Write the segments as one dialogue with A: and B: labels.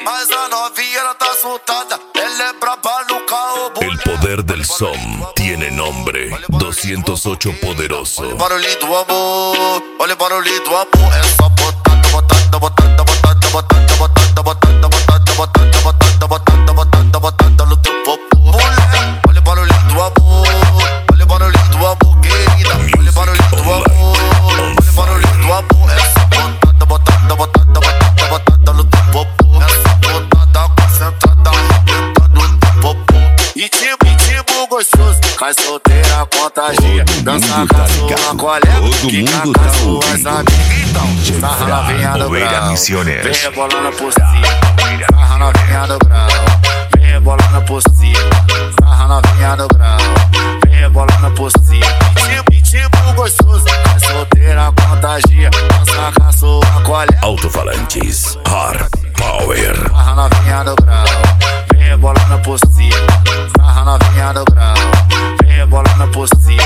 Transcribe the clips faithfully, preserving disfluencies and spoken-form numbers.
A: Mas a novinha ela tá soltada, ela é braba no carro.
B: El poder del som tiene nombre, doscientos ocho poderoso.
A: Olha o barulhinho do amor, olha o barulhinho do amor. É só botando, botando, botando, botando, botando, botando, botando, botando, botando, botando, botando, botando, botando no teu popô. Mulher, olha o barulhinho do amor, olha o barulhinho do amor, querida. Olha o barulhinho do amor, olha o barulhinho do amor. É só botando, botando, botando, botando, botando no teu popô. É só botada concentrada, arrebentando no teu popô. E tipo, e tipo gostoso, cai solteira, contagia. Dança com a sua colega, fica com as suas amigas. Então, sarra novinha do grau, vem rebolando por cima. Sarra novinha do grau, vem rebolando por cima. Sarra novinha do grau, vem rebolando por cima. E tipo gostoso, cai solteira, contagia. Dança com a sua colega.
B: Alto-falantes, hard power.
A: Sarra novinha do grau, vem rebolando por cima. Sarra novinha do grau, vem rebolando por cima.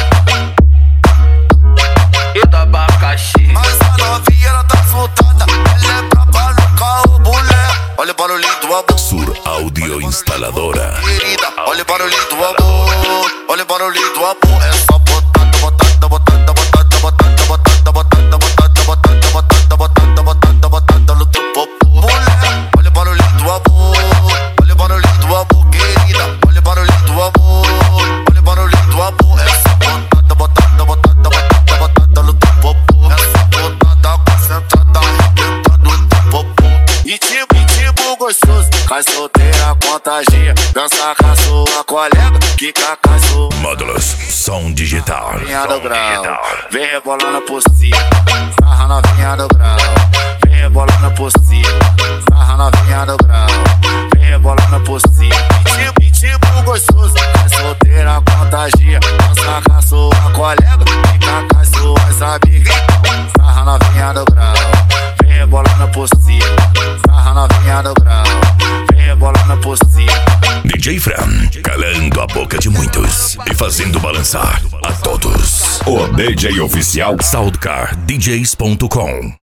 C: E do abacaxi.
A: Mas a novinha ela tá soltada, ela é braba no carro, mulher. Olha o barulhinho do amor.
B: Sur Audio Instaladora.
A: Querida, olha o barulhinho do amor, olha o barulhinho do amor. É só botando, botando, botando, botando, botando, botando, botando, botando, botando, botando, botando, botando, botando no teu popô. Mulher, olha o barulhinho do amor, olha o barulhinho do amor, querida. Olha o barulhinho do amor, olha o barulhinho do amor. É só botando, botando, botando, botando, botando no teu popô. É só botada concentrada, arrebentando no teu popô. E tipo, e tipo gostoso, cai solteira, contagia. Dança com a sua colega, fica com a sua.
B: Módulos som digital.
A: Novinha do grau, vem rebolando por cima. Sarra novinha do grau, vem rebolando por cima. Sarra novinha do grau, vem rebolando por cima. E tipo, e tipo gostoso, cai solteira, contagia. Dança com a sua colega, fica com as suas amigas. Sarra novinha do grau, vem rebolando por cima. Sarra novinha do grau, vem rebolando por cima.
B: D J Fran, calando a boca de muitos e fazendo balançar a todos. O D J oficial Soundcar D Js ponto com.